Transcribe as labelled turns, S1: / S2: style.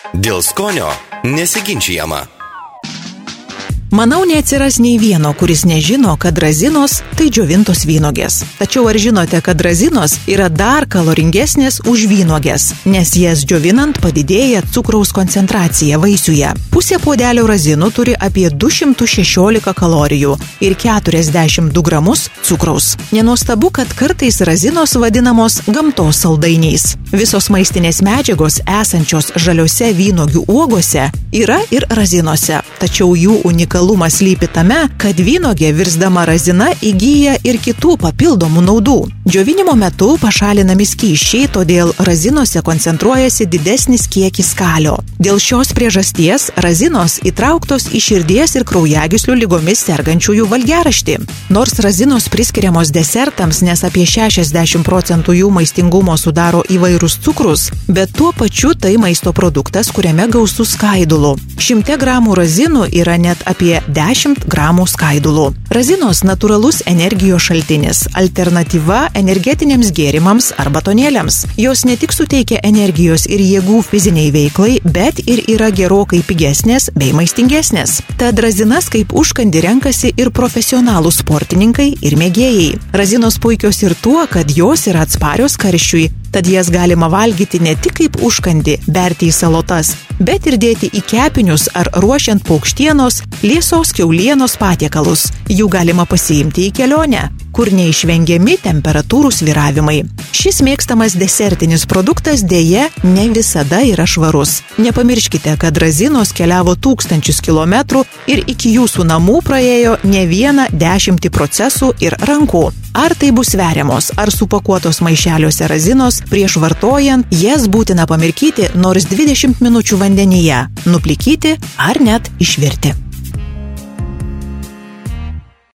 S1: Dėl skonio nesiginčijama.
S2: Manau, neatsiras nei vieno, kuris nežino, kad razinos tai džiovintos vynuogės. Tačiau ar žinote, kad razinos yra dar kaloringesnės už vynuogės, nes jas džiovinant padidėja cukraus koncentracija vaisiuje. Pusė puodelio razinų turi apie 216 kalorijų ir 42 gramus cukraus. Nenuostabu, kad kartais razinos vadinamos gamtos saldainiais. Visos maistinės medžiagos esančios žaliose vynuogių uogose yra ir razinose, tačiau jų unikalumas slypi tame, kad vynuogė virsdama razina įgyja ir kitų papildomų naudų. Džiovinimo metu pašalinami skysčiai, todėl razinose koncentruojasi didesnis kiekis kalio. Dėl šios priežasties razinos įtrauktos į širdies ir kraujagyslių ligomis sergančiųjų valgiaraštį. Nors razinos priskiriamos desertams, nes apie 60% jų maistingumo sudaro įvairūs cukrus, bet tuo pačiu tai maisto produktas, kuriame gausu skaidulų. 100 gramų razinų yra net apie 10 gramų skaidulų. Razinos natūralus energijos šaltinis, alternatyva energetiniams gėrimams ar batonėliams. Jos ne tik suteikia energijos ir jėgų fiziniai veiklai, bet ir yra gerokai pigesnės bei maistingesnės. Tad razinas kaip užkandį renkasi ir profesionalūs sportininkai ir mėgėjai. Razinos puikios ir tuo, kad jos yra atsparios karščiui, tad jas galima valgyti ne tik kaip užkandį, berti į salotas, bet ir dėti į kepinius ar ruošiant paukštienos, liesos kiaulienos patiekalus. Jų galima pasiimti į kelionę, kur neišvengiami temperatūrų svyravimai. Šis mėgstamas desertinis produktas dėja ne visada yra švarus. Nepamirškite, kad razinos keliavo 1000 kilometrų ir iki jūsų namų praėjo ne vieną 10 procesų ir rankų. Ar tai bus sveriamos, ar supakuotos maišeliuose razinos, prieš vartojant jas būtina pamirkyti nors 20 minučių vandenyje, nuplikyti ar net išvirti.